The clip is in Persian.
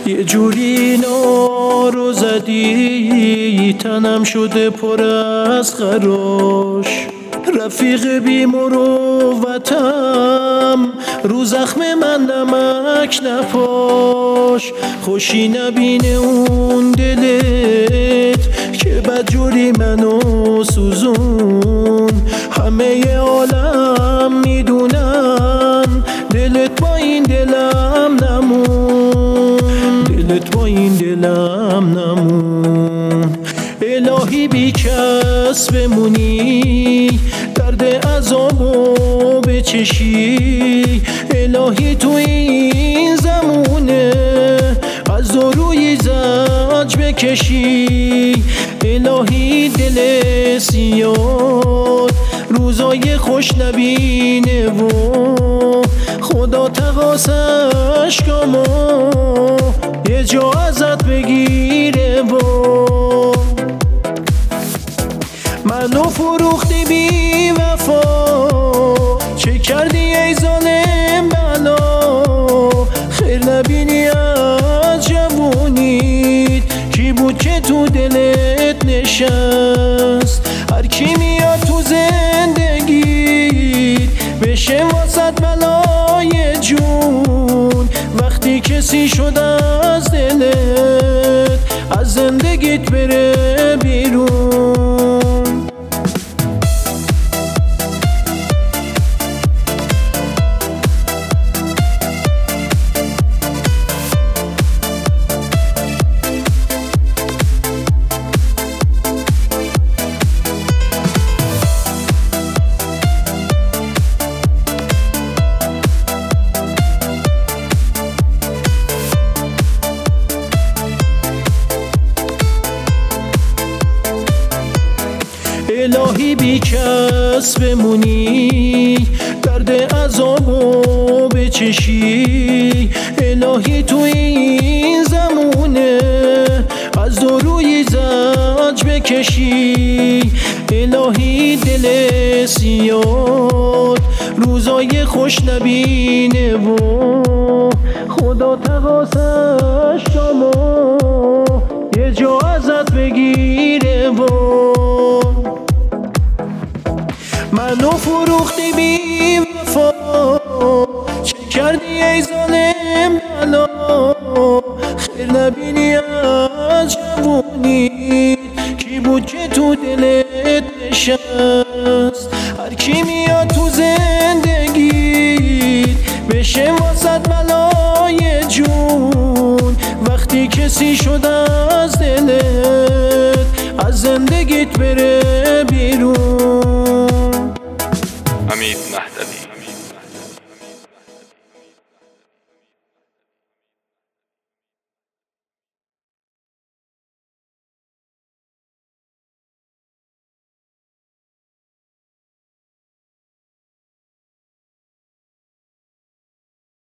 یه جوری نارو زدی تنم شده پر از خراش، رفیق بی مروتم رو زخم من نمک نپاش. خوشی نبینه اون دلت که بدجوری منو سوزون، همه عالم میدونن دلت با این دلم نمون، دلت با این دلم نمون. الهی بی کس بمونی، درد عذابو بچشی، الهی تو این زمونه از دروی زج بکشی. الهی دل سیاد روزای خوش نبینه و خدا تقاسش کامو یه جا ازت بگیره و منو فروختی بی وفا، چه کردی ای ظالم بلا؟ خیر نبینی از جوونیت، کی بود که تو دلت نشست؟ هر کی میاد تو زندگیت بشه واسط بلای جون، وقتی کسی شد از دلت از زندگیت بره بیرون. الهی بی کس بمونی، درد عذابو بچشی، الهی تو این زمونه از دروی زج بکشی. الهی دل سیاد روزای خوش نبینه و خدا تقاسش شما یه جا ازت بگیره و منو فروختی بی وفا، چه کردی ای ظالم بلا؟ خیر نبینی از جوونیت، کی بود که تو دلت نشست؟ هر کی میاد تو زندگیت بشه واسط بلای جون، وقتی کسی شد از دلت از زندگیت بره